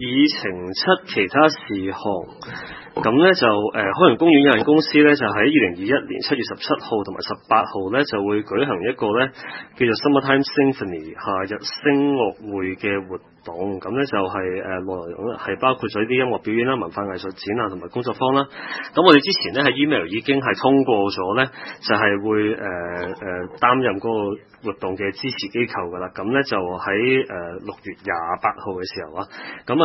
議程七其他事項，咁咧就海洋公園有限公司咧就喺2021年7月17號同埋18號咧就會舉行一個咧叫做 Summertime Symphony 夏日聲樂會嘅活動，咁咧就係內容係包括咗啲音樂表演啦、文化藝術展覽同埋工作坊啦。咁我哋之前咧喺 email 已經係通過咗咧，就係會擔任嗰個活動嘅支持機構噶啦。咁咧就喺6月28號嘅時候啊，咁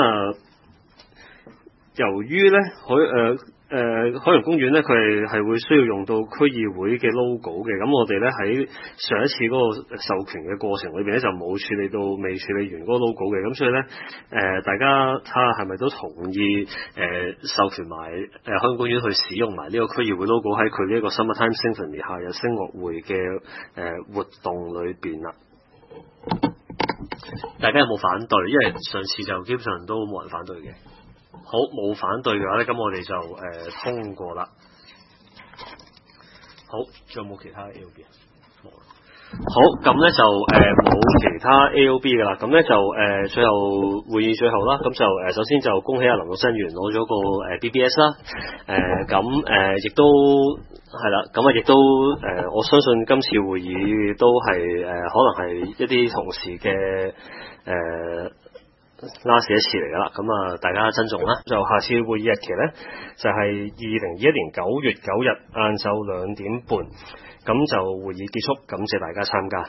由於咧海洋公園咧，佢係會需要用到區議會嘅 logo 嘅，咁我哋咧喺上一次嗰個授權嘅過程裏邊咧就冇處理到，未處理完嗰個 logo 嘅，咁所以咧大家睇下係咪都同意授權埋海洋公園去使用埋呢個區議會 logo 喺佢呢一個 Summertime Symphony 夏日聲樂會嘅活動裏邊啦。大家有冇反對？因為上次就基本上都冇人反對嘅。好，冇反對嘅話咧，咁我哋就通過啦。好，仲有冇其他 AOB 啊？冇啦。好，咁咧就冇其他 AOB 嘅啦。咁咧就最後會議最後啦。咁就首先就恭喜阿林陸新議員攞咗個BBS 啦。亦都係啦。咁亦都我相信今次會議都係可能係一啲同事嘅last 一次嚟噶啦，咁大家珍重啦。就下次會議日期咧就係2021年9月9日晏晝2點半，咁就會議結束，感謝大家參加。